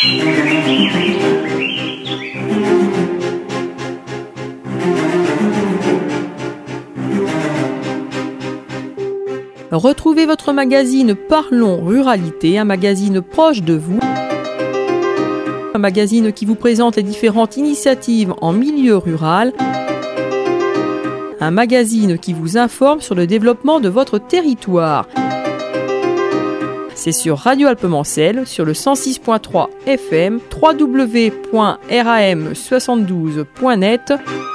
Retrouvez votre magazine Parlons Ruralité, un magazine proche de vous. Un magazine qui vous présente les différentes initiatives en milieu rural. Un magazine qui vous informe sur le développement de votre territoire. C'est sur Radio Alpemancel, sur le 106.3 FM, www.ram72.net.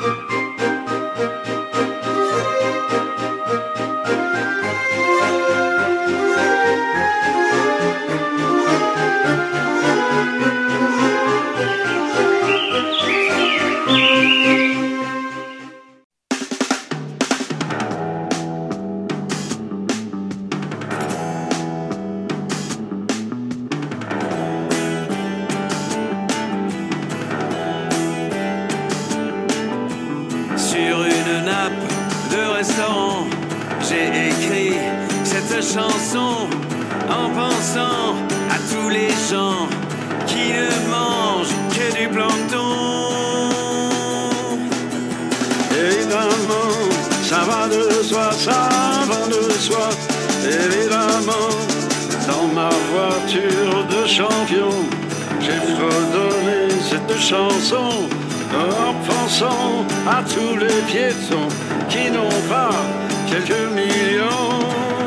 À tous les piétons qui n'ont pas quelques millions.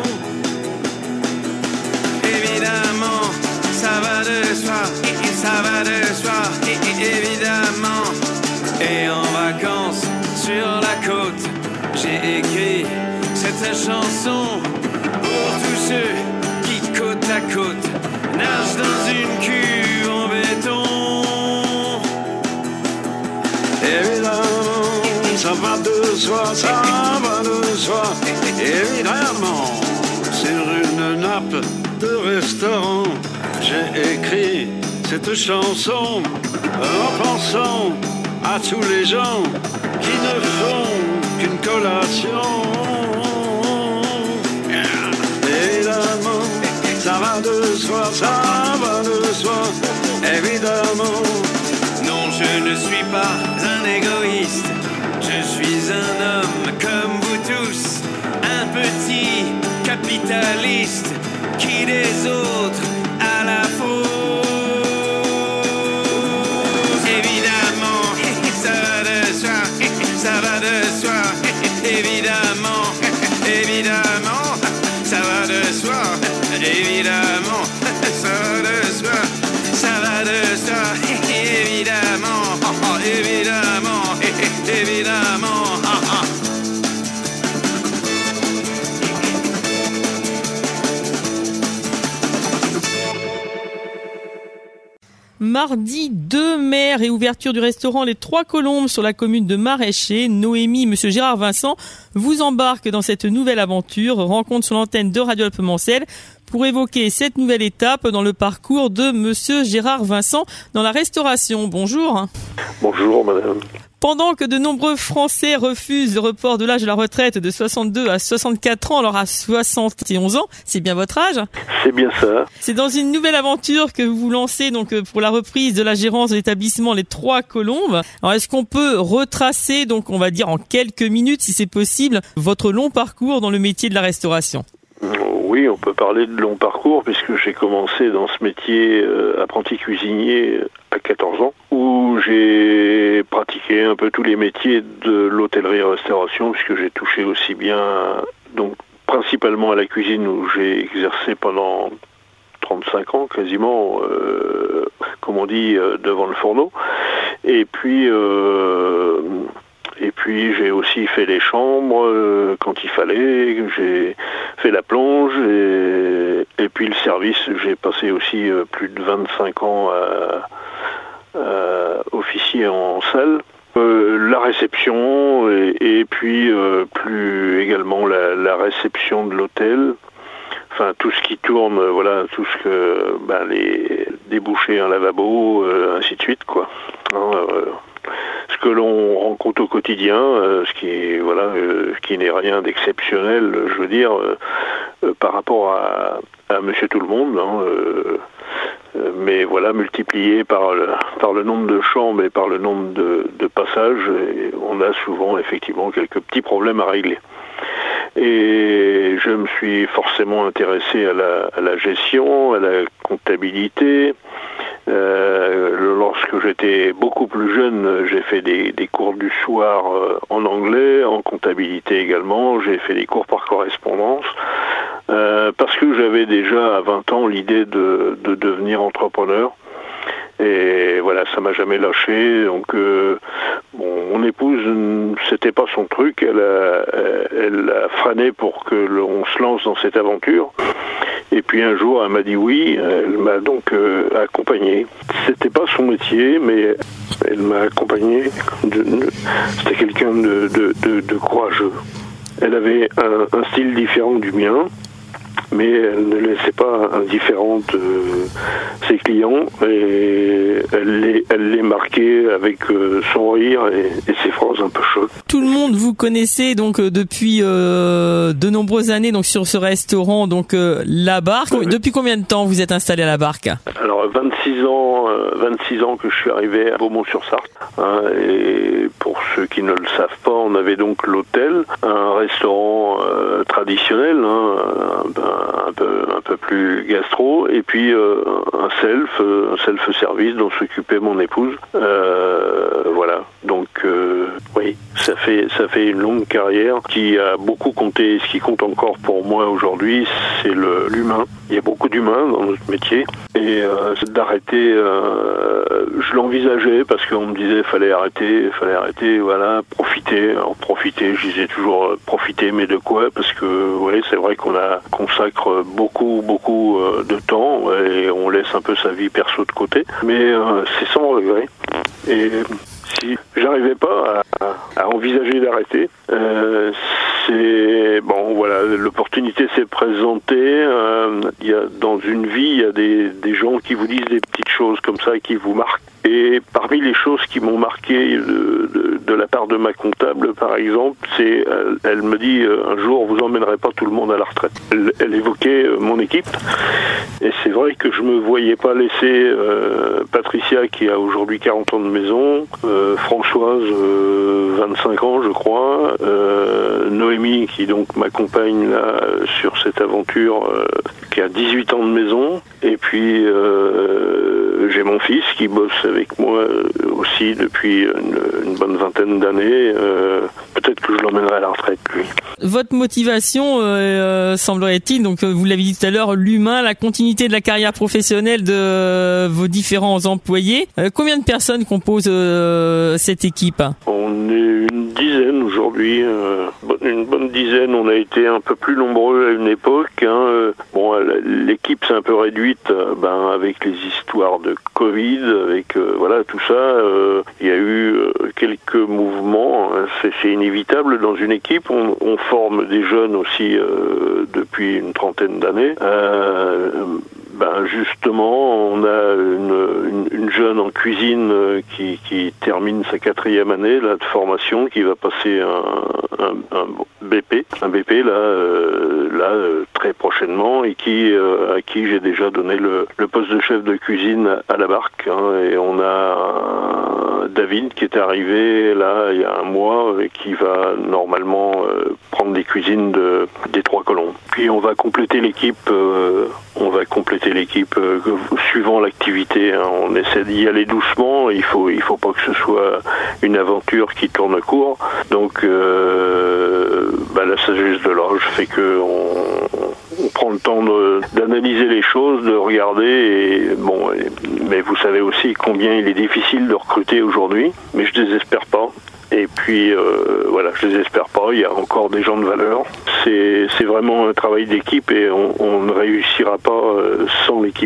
Évidemment, ça va de soi, ça va de soi, évidemment. Et en vacances sur la côte, j'ai écrit cette chanson pour tous ceux qui côte à côte nagent dans une cuve en béton. Évidemment, ça va de soi, ça va de soi. Évidemment, sur une nappe de restaurant, j'ai écrit cette chanson en pensant à tous les gens qui ne font qu'une collation. Évidemment, ça va de soi, ça va de soi. Évidemment. Non, je ne suis pas un égoïste, je suis un homme comme vous tous, un petit capitaliste qui des autres à la fausse. Évidemment, ça va de soi, ça va de soi. Évidemment, évidemment, ça va de soi. Évidemment, ça va de soi, ça va de soi. Évidemment, évidemment, évidemment. Mardi 2 mai, réouverture du restaurant Les Trois Colombes sur la commune de Maraîcher. Noémie, monsieur Gérard Vincent vous embarque dans cette nouvelle aventure, rencontre sur l'antenne de Radio Alpemancel pour évoquer cette nouvelle étape dans le parcours de monsieur Gérard Vincent dans la restauration. Bonjour. Bonjour madame. Pendant que de nombreux Français refusent le report de l'âge de la retraite de 62 à 64 ans, alors à 71 ans, c'est bien votre âge ? C'est bien ça. C'est dans une nouvelle aventure que vous vous lancez donc pour la reprise de la gérance de l'établissement Les Trois Colombes. Alors est-ce qu'on peut retracer, donc on va dire en quelques minutes si c'est possible, votre long parcours dans le métier de la restauration ? Oui, on peut parler de long parcours puisque j'ai commencé dans ce métier apprenti cuisinier à 14 ans où j'ai pratiqué un peu tous les métiers de l'hôtellerie-restauration puisque j'ai touché aussi bien, donc principalement à la cuisine où j'ai exercé pendant 35 ans quasiment, comme on dit, devant le fourneau. Et puis j'ai aussi fait les chambres quand il fallait, j'ai fait la plonge et puis le service, j'ai passé aussi plus de 25 ans officier en salle. La réception et puis plus également la réception de l'hôtel. Enfin, tout ce qui tourne, voilà, tout ce que, les débouchés, un lavabo, ainsi de suite, quoi. Ce que l'on rencontre au quotidien, ce qui n'est rien d'exceptionnel, je veux dire, par rapport à Monsieur Tout le Monde. mais voilà, multiplié par le nombre de chambres et par le nombre de passages, et on a souvent effectivement quelques petits problèmes à régler. Et je me suis forcément intéressé à la gestion, à la comptabilité. Lorsque j'étais beaucoup plus jeune, j'ai fait des cours du soir en anglais, en comptabilité également. J'ai fait des cours par correspondance parce que j'avais déjà à 20 ans l'idée de devenir entrepreneur. Et voilà, ça m'a jamais lâché. Donc, mon épouse, c'était pas son truc. Elle a freiné pour que l'on se lance dans cette aventure. Et puis un jour, elle m'a dit oui. Elle m'a donc accompagné. C'était pas son métier, mais elle m'a accompagné. C'était quelqu'un de courageux. Elle avait un style différent du mien, mais elle ne laissait pas indifférente ses clients, et elle les marquait avec son rire et ses phrases un peu chaudes. Tout le monde vous connaissait donc depuis de nombreuses années donc sur ce restaurant, donc La Barque. Oui. Depuis combien de temps vous êtes installé à La Barque? Alors 26 ans que je suis arrivé à Beaumont-sur-Sarthe. Et pour ceux qui ne le savent pas, on avait donc l'hôtel, un restaurant traditionnel, un peu plus gastro, et puis un self-service dont s'occupait mon épouse. Voilà. Donc oui, ça fait une longue carrière qui a beaucoup compté. Ce qui compte encore pour moi aujourd'hui, c'est l'humain. Il y a beaucoup d'humains dans notre métier, et d'arrêter, je l'envisageais parce qu'on me disait fallait arrêter, voilà, profiter. Alors profiter, je disais toujours profiter, mais de quoi? Parce que ouais, c'est vrai qu'on consacre beaucoup de temps et on laisse un peu sa vie perso de côté, mais c'est sans regret. Et si j'arrivais pas à envisager d'arrêter, c'est bon, voilà, l'opportunité s'est présentée. Dans une vie, il y a des gens qui vous disent des petites choses comme ça qui vous marquent. Et parmi les choses qui m'ont marqué de la part de ma comptable, par exemple, c'est, elle me dit un jour, vous emmènerez pas tout le monde à la retraite. Elle évoquait mon équipe, et c'est vrai que je me voyais pas laisser Patricia, qui a aujourd'hui 40 ans de maison, Françoise, 25 ans je crois, Noémie, qui donc m'accompagne là sur cette aventure, qui a 18 ans de maison, et puis j'ai mon fils qui bosse avec moi aussi depuis une bonne vingtaine d'années. Peut-être que je l'emmènerai à la retraite, lui. Votre motivation, semblerait-il, donc vous l'avez dit tout à l'heure, l'humain, la continuité de la carrière professionnelle de vos différents employés. Combien de personnes composent cette équipe? On est une dizaine aujourd'hui, une bonne dizaine. On a été un peu plus nombreux à une époque. Bon, l'équipe s'est un peu réduite, avec les histoires de Covid, avec voilà tout ça. Il y a eu quelques mouvements. C'est inévitable dans une équipe. On forme des jeunes aussi depuis une trentaine d'années. Justement, on a une jeune en cuisine qui termine sa 4e année là, de formation, qui va passer un BP très prochainement, et à qui j'ai déjà donné le poste de chef de cuisine à La Barque. Et on a David qui est arrivé là il y a un mois et qui va normalement prendre les cuisines des Trois Colons. Puis on va compléter l'équipe. Suivant l'activité, on essaie d'y aller doucement. Il faut pas que ce soit une aventure qui tourne court. Donc la sagesse de l'âge fait que on prend le temps d'analyser les choses, de regarder. Mais vous savez aussi combien il est difficile de recruter aujourd'hui. Mais je désespère pas. Et puis je désespère pas, il y a encore des gens de valeur. C'est vraiment un travail d'équipe, et on ne réussira pas sans l'équipe.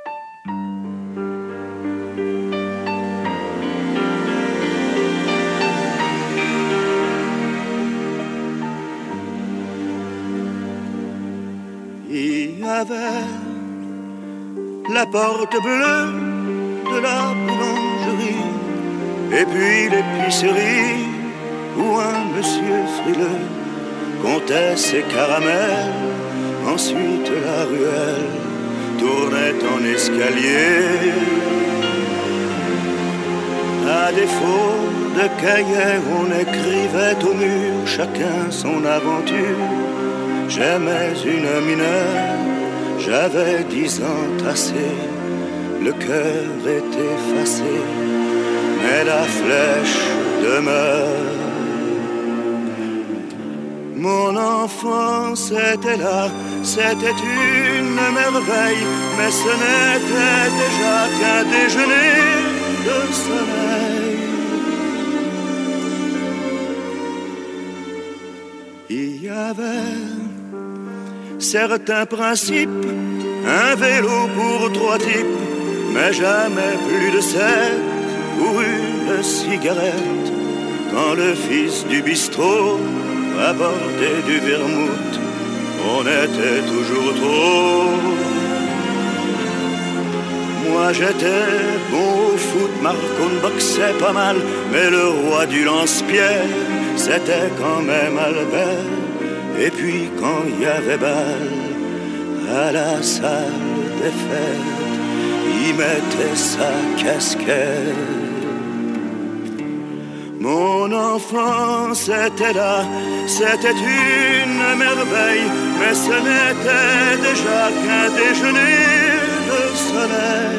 Il y avait la porte bleue de la boulangerie, et puis l'épicerie où un monsieur frileux comptait ses caramels. Ensuite la ruelle, tournait en escalier. À défaut de cahiers, on écrivait au mur chacun son aventure. J'aimais une mineure, j'avais 10 ans tassés, le cœur est effacé, mais la flèche demeure. Mon enfance était là, c'était une merveille, mais ce n'était déjà qu'un déjeuner de soleil. Il y avait certains principes, un vélo pour 3 types, mais jamais plus de 7 pour une cigarette. Quand le fils du bistrot apportait du vermouth, on était toujours trop. Moi j'étais bon au foot, Marco boxait pas mal, mais le roi du lance-pierre, c'était quand même Albert. Et puis quand il y avait balle à la salle des fêtes, il mettait sa casquette. Mon enfance était là, c'était une merveille, mais ce n'était déjà qu'un déjeuner de soleil.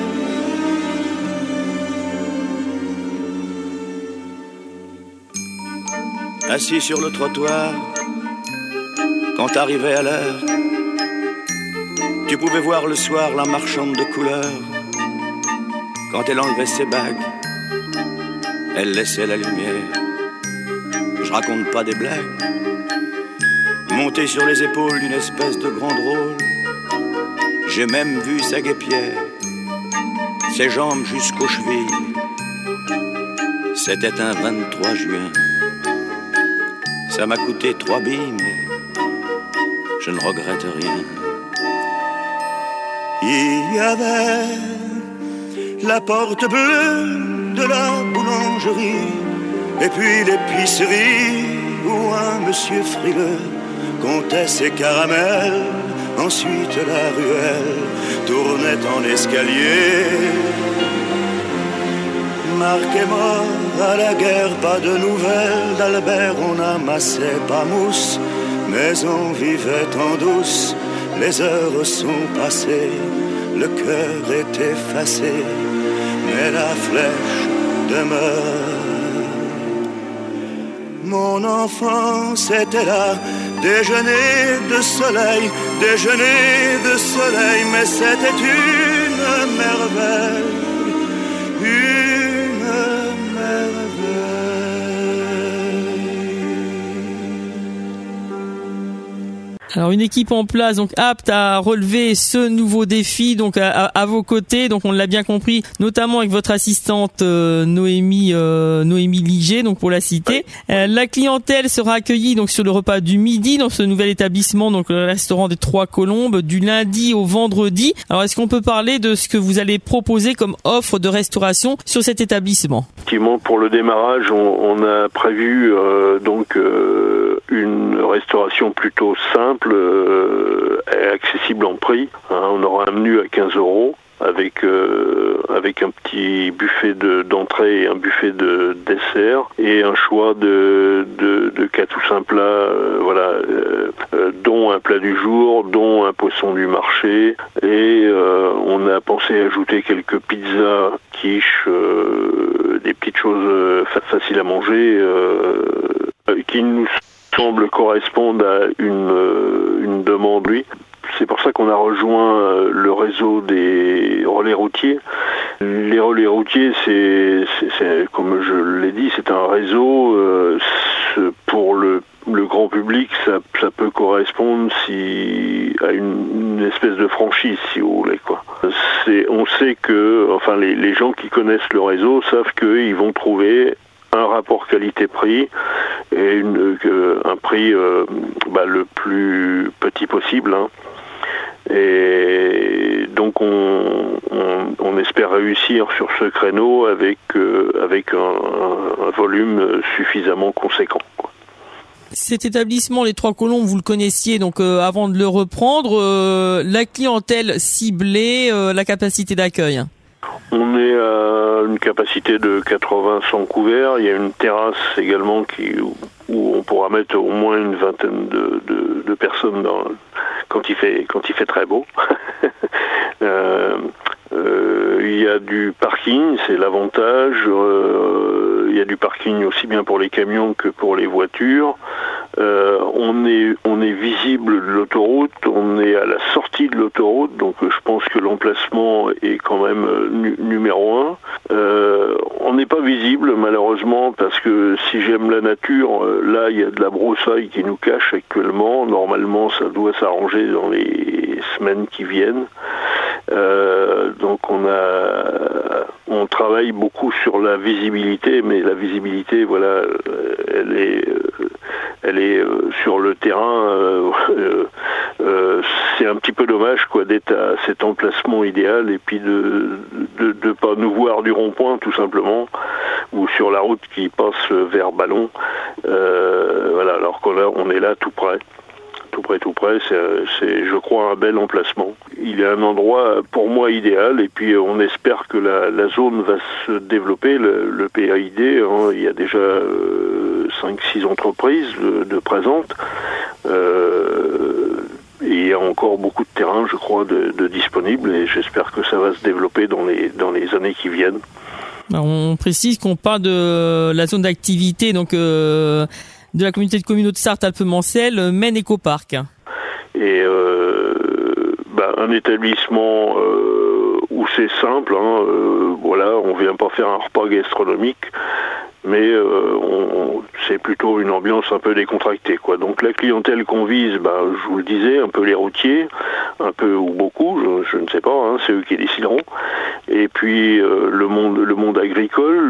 Assis sur le trottoir, quand t'arrivais à l'heure, tu pouvais voir le soir la marchande de couleurs. Quand elle enlevait ses bagues, elle laissait la lumière. Je raconte pas des blagues. Monter sur les épaules d'une espèce de grand drôle, j'ai même vu sa guêpière, ses jambes jusqu'aux chevilles. C'était un 23 juin. Ça m'a coûté 3 billes, mais je ne regrette rien. Il y avait la porte bleue de la boulangerie, et puis l'épicerie où un monsieur frileux comptait ses caramels. Ensuite la ruelle tournait en escalier. Marc est mort à la guerre, pas de nouvelles d'Albert. On amassait pas mousse, mais on vivait en douce. Les heures sont passées, le cœur est effacé, mais la flèche demeure. Mon enfance était là, déjeuner de soleil, mais c'était une merveille, une merveille. Alors une équipe en place, donc apte à relever ce nouveau défi, donc à vos côtés, donc on l'a bien compris, notamment avec votre assistante Noémie Liger, donc pour la citer. La clientèle sera accueillie donc sur le repas du midi dans ce nouvel établissement, donc le restaurant des 3 Colombes, du lundi au vendredi. Alors est-ce qu'on peut parler de ce que vous allez proposer comme offre de restauration sur cet établissement? Effectivement, pour le démarrage, on a prévu une restauration plutôt simple et accessible en prix. On aura un menu à 15 € avec un petit buffet d'entrée et un buffet de dessert et un choix de 4 ou 5 plats, dont un plat du jour, dont un poisson du marché, et on a pensé ajouter quelques pizzas, quiches, des petites choses faciles à manger qui nous semble correspondre à une demande, oui. C'est pour ça qu'on a rejoint le réseau des relais routiers. Les relais routiers, c'est comme je l'ai dit, c'est un réseau. Pour le grand public, ça peut correspondre à une espèce de franchise, si vous voulez, quoi. On sait que, enfin, les gens qui connaissent le réseau savent qu'ils vont trouver un rapport qualité-prix et un prix le plus petit possible. Et donc on espère réussir sur ce créneau avec un volume suffisamment conséquent, quoi. Cet établissement, les Trois Colombes, vous le connaissiez donc avant de le reprendre. La clientèle ciblée, la capacité d'accueil. On est à une capacité de 80-100 couverts. Il y a une terrasse également où on pourra mettre au moins une vingtaine de personnes quand il fait très beau. Il y a du parking, c'est l'avantage. Il y a du parking aussi bien pour les camions que pour les voitures. On est visible de l'autoroute, on est à la sortie de l'autoroute, donc je pense que l'emplacement est quand même numéro un. On n'est pas visible malheureusement parce que si j'aime la nature, là il y a de la broussaille qui nous cache actuellement. Normalement ça doit s'arranger dans les semaines qui viennent. Donc on travaille beaucoup sur la visibilité, mais la visibilité, voilà, elle est sur le terrain. C'est un petit peu dommage, quoi, d'être à cet emplacement idéal et puis de pas nous voir du rond-point, tout simplement, ou sur la route qui passe vers Ballon. Voilà, alors qu'on est là tout près. Tout près, c'est, je crois, un bel emplacement. Il est un endroit, pour moi, idéal, et puis on espère que la zone va se développer, le PAID, hein, il y a déjà 5-6 entreprises de présentes, et il y a encore beaucoup de terrain, je crois, de disponibles, et j'espère que ça va se développer dans les années qui viennent. On précise qu'on parle de la zone d'activité, donc de la communauté de communes de Sarthe-Alpes-Mancel, Maine Écoparc. Et un établissement où c'est simple, hein, voilà, on vient pas faire un repas gastronomique, mais c'est plutôt une ambiance un peu décontractée, quoi. Donc la clientèle qu'on vise, je vous le disais, un peu les routiers, un peu ou beaucoup, je ne sais pas, hein, c'est eux qui décideront. Et puis le monde agricole,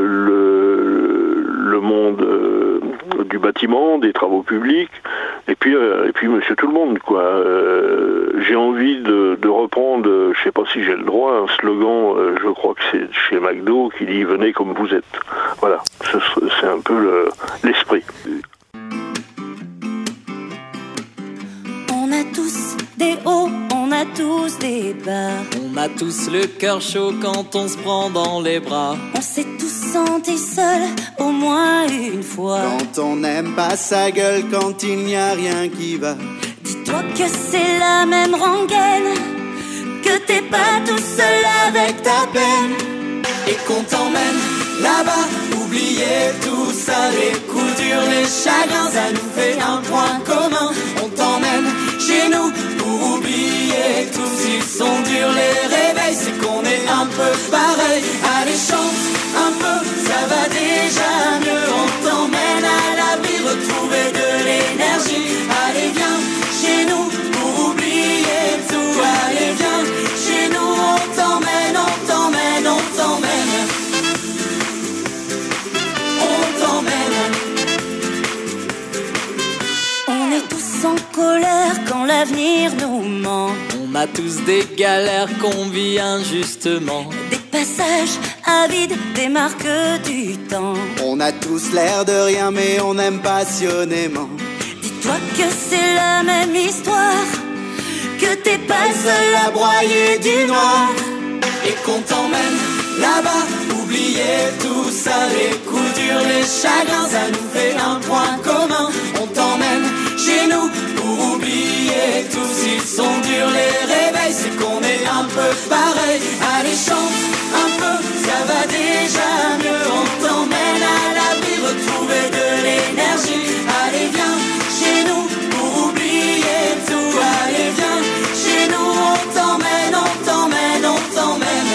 le monde du bâtiment, des travaux publics, et puis monsieur tout le monde, quoi. J'ai envie de reprendre, je sais pas si j'ai le droit, un slogan, je crois que c'est chez McDo, qui dit « Venez comme vous êtes ». Voilà, c'est un peu l'esprit. On a tous des hauts, on a tous des bas. On a tous le cœur chaud quand on se prend dans les bras. On s'est tous sentis seuls au moins une fois. Quand on n'aime pas sa gueule, quand il n'y a rien qui va. Dis-toi que c'est la même rengaine, que t'es pas tout seul avec ta peine. Et qu'on t'emmène là-bas, oubliez tout ça, les coups durs, les chagrins, ça nous fait un point commun. On t'emmène chez nous pour oublier tout. S'ils sont durs les réveils, c'est qu'on est un peu pareil. Allez, chante un peu, ça va déjà mieux. On t'emmène à l'abri, retrouver de l'énergie. Allez, viens chez nous pour oublier tout. Allez, viens chez nous, on t'emmène, on t'emmène, on t'emmène. On est tous en colère quand l'avenir nous ment. On a tous des galères qu'on vit injustement. Des passages avides, des marques du temps. On a tous l'air de rien mais on aime passionnément. Dis-toi que c'est la même histoire, que t'es pas seul à broyer du noir. Et qu'on t'emmène là-bas, oubliez tout ça, les coups durs, les chagrins, ça nous fait un point commun. On t'emmène chez nous pour oublier tout. S'ils sont durs les réveils, c'est qu'on est un peu pareil. Allez, chante un peu, ça va déjà mieux. On t'emmène à l'abri, retrouver de l'énergie. Allez, viens chez nous pour oublier tout. Allez, viens chez nous, on t'emmène, on t'emmène, on t'emmène.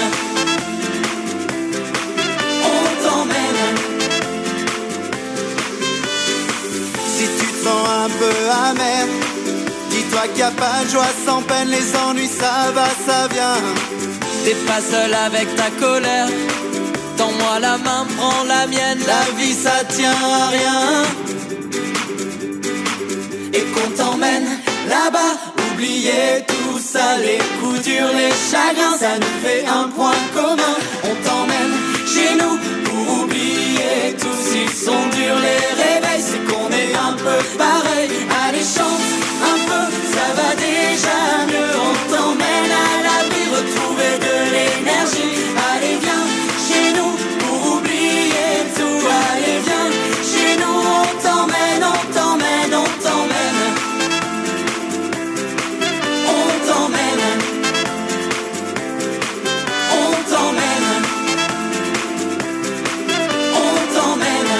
Si tu te sens un peu amer, dis-toi qu'il n'y a pas de joie sans peine. Les ennuis, ça va, ça vient. T'es pas seul avec ta colère. Tends-moi la main, prends la mienne. La vie, ça tient à rien. Et qu'on t'emmène là-bas, oubliez tout ça, les coups durs, les chagrins, ça nous fait un point commun. On t'emmène chez nous pour oublier tout. S'ils sont durs les réveils, c'est qu'on est un peu pareil. Allez chante un peu, ça va déjà mieux. On t'emmène à l'abri, retrouver de l'énergie. Allez viens chez nous pour oublier tout. Allez viens chez nous, on t'emmène, on t'emmène, on t'emmène. On t'emmène. On t'emmène. On t'emmène.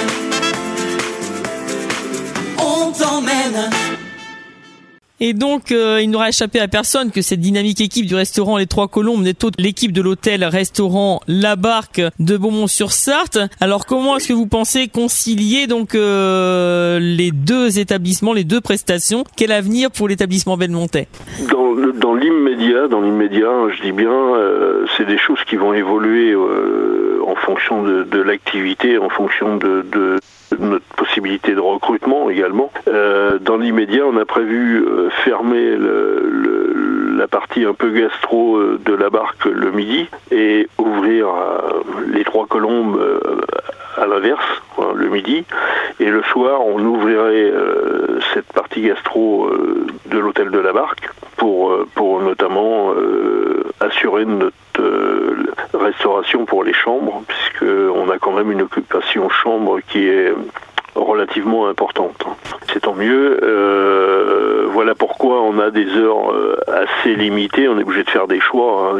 On t'emmène. Et donc, il n'aura échappé à personne que cette dynamique équipe du restaurant Les Trois Colombes n'est autre l'équipe de l'hôtel-restaurant La Barque de Beaumont-sur-Sarthe. Alors, comment est-ce que vous pensez concilier donc les deux établissements, les deux prestations? Quel avenir pour l'établissement belmontais? Dans l'immédiat, je dis bien, c'est des choses qui vont évoluer en fonction de l'activité, en fonction de notre possibilité de recrutement également. Dans l'immédiat, on a prévu fermer la partie un peu gastro de La Barque le midi et ouvrir les Trois Colombes à l'inverse, le midi. Et le soir, on ouvrirait cette partie gastro de l'hôtel de La Barque pour notamment assurer notre restauration pour les chambres, puisqu'on a quand même une occupation chambre qui est relativement importante. C'est tant mieux. Voilà pourquoi on a des heures assez limitées. On est obligé de faire des choix.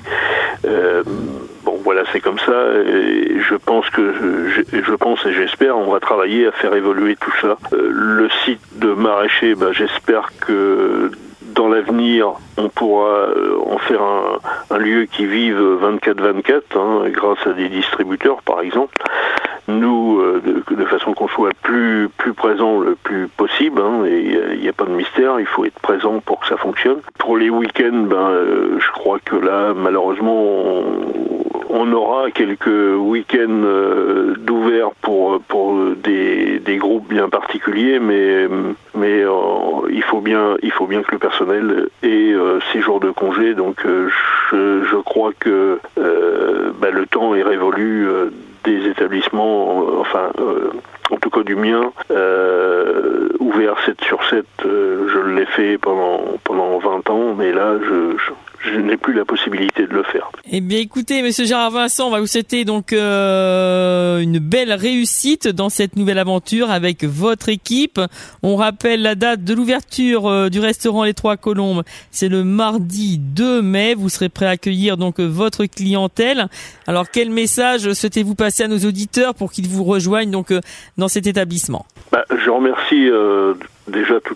Bon, voilà, c'est comme ça. Et je pense et j'espère, on va travailler à faire évoluer tout ça. Le site de Maraîcher, j'espère que dans l'avenir, on pourra en faire un lieu qui vive 24/24, grâce à des distributeurs, par exemple. Nous, de façon qu'on soit plus présent le plus possible, et il n'y a pas de mystère, il faut être présent pour que ça fonctionne. Pour les week-ends, je crois que là, malheureusement, on aura quelques week-ends d'ouvert pour des groupes bien particuliers, mais il faut bien que le personnel ait 6 jours de congé. Donc je crois que le temps est révolu des établissements, en tout cas du mien, ouvert 7/7. Je l'ai fait pendant 20 ans, mais là je n'ai plus la possibilité de le faire. Eh bien, écoutez, Monsieur Gérard Vincent, on va vous souhaiter donc une belle réussite dans cette nouvelle aventure avec votre équipe. On rappelle la date de l'ouverture du restaurant Les Trois Colombes. C'est le mardi 2 mai. Vous serez prêt à accueillir donc votre clientèle. Alors, quel message souhaitez-vous passer à nos auditeurs pour qu'ils vous rejoignent donc dans cet établissement? Je remercie déjà toute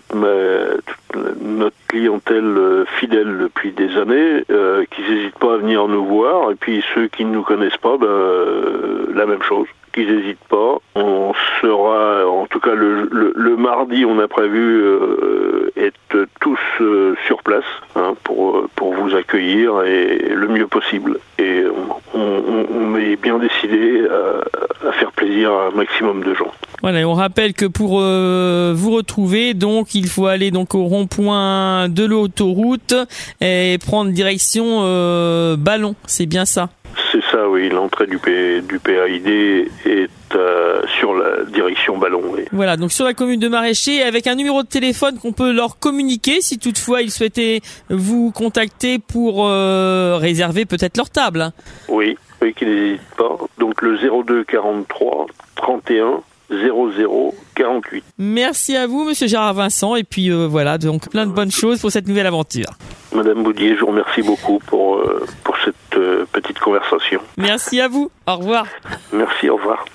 notre clientèle fidèle depuis des années, qui n'hésitent pas à venir nous voir, et puis ceux qui ne nous connaissent pas, la même chose, qu'ils n'hésitent pas. On sera, en tout cas le mardi, on a prévu être tous sur place pour vous accueillir et le mieux possible. Et on est bien décidé à faire plaisir à un maximum de gens. Voilà, et on rappelle que pour vous retrouver, donc il faut aller donc au rond-point de l'autoroute et prendre direction Ballon, c'est bien ça? C'est ça, oui. L'entrée du PAID est sur la direction Ballon. Oui. Voilà, donc sur la commune de Maraîcher, avec un numéro de téléphone qu'on peut leur communiquer si toutefois ils souhaitaient vous contacter pour réserver peut-être leur table. Oui, qu'ils n'hésitent pas. Donc le 02 43 31 00 48. Merci à vous, Monsieur Gérard Vincent, et puis voilà, donc plein de bonnes choses pour cette nouvelle aventure. Madame Boudier, je vous remercie beaucoup pour cette petite conversation. Merci à vous, au revoir. Merci, au revoir.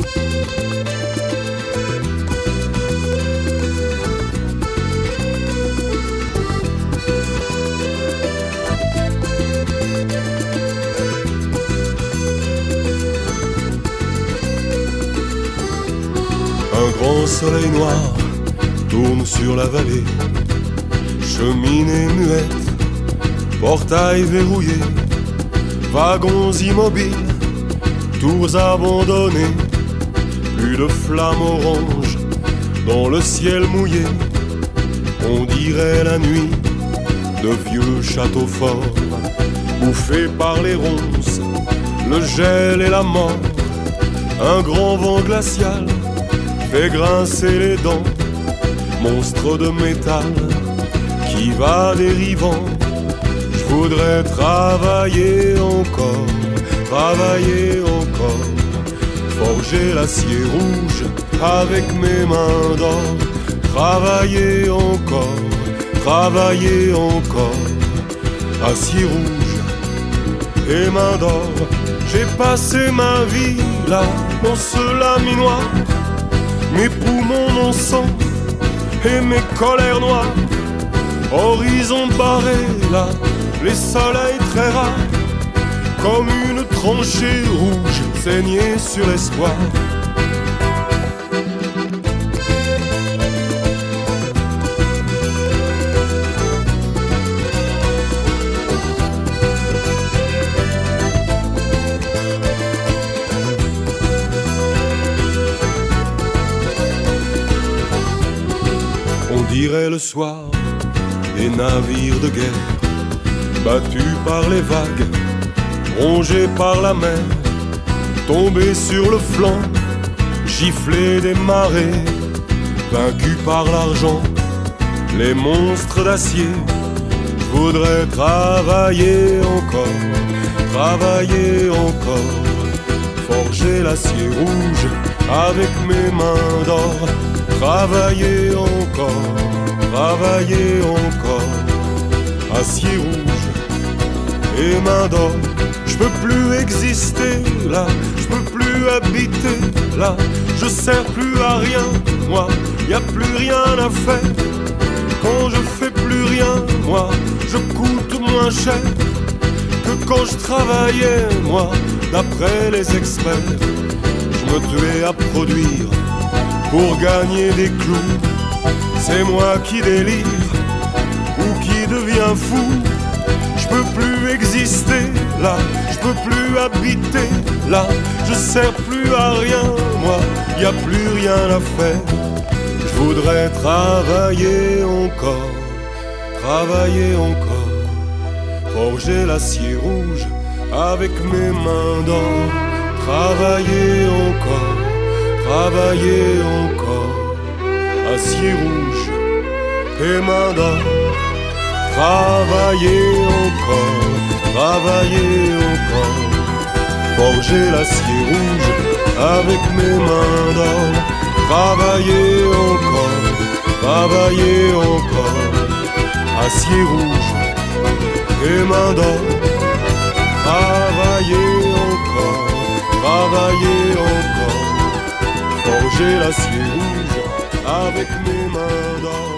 Un grand soleil noir tourne sur la vallée, cheminée muette, portail verrouillé, wagons immobiles, tours abandonnées, plus de flammes oranges dans le ciel mouillé. On dirait la nuit de vieux châteaux forts, bouffés par les ronces, le gel et la mort. Un grand vent glacial fait grincer les dents monstre de métal qui va dérivant. Je voudrais travailler encore, forger l'acier rouge avec mes mains d'or, travailler encore, acier rouge et mains d'or. J'ai passé ma vie là dans ce laminoir, mes poumons, mon sang et mes colères noires. Horizon barré là, les soleils très rares, comme une tranchée rouge saignée sur l'espoir. On dirait le soir des navires de guerre, battus par les vagues, rongés par la mer, tombés sur le flanc, giflés des marées, vaincus par l'argent, les monstres d'acier. Je voudrais travailler encore, forger l'acier rouge avec mes mains d'or, travailler encore, acier rouge et mains d'or. Je peux plus exister là, je peux plus habiter là, je sers plus à rien, moi, y a plus rien à faire. Quand je fais plus rien, moi, je coûte moins cher que quand je travaillais, moi, d'après les experts. Je me tuais à produire pour gagner des clous. C'est moi qui délire ou qui deviens fou. Je peux plus exister là, je peux plus habiter là, je sers plus à rien, moi, y a plus rien à faire. Je voudrais travailler encore, forger l'acier rouge avec mes mains d'or, travailler encore, acier rouge et mains d'or, travailler encore, forger l'acier rouge avec mes mains d'or, travailler encore, acier rouge et mains d'or, travailler encore, forger l'acier rouge avec mes mains d'or.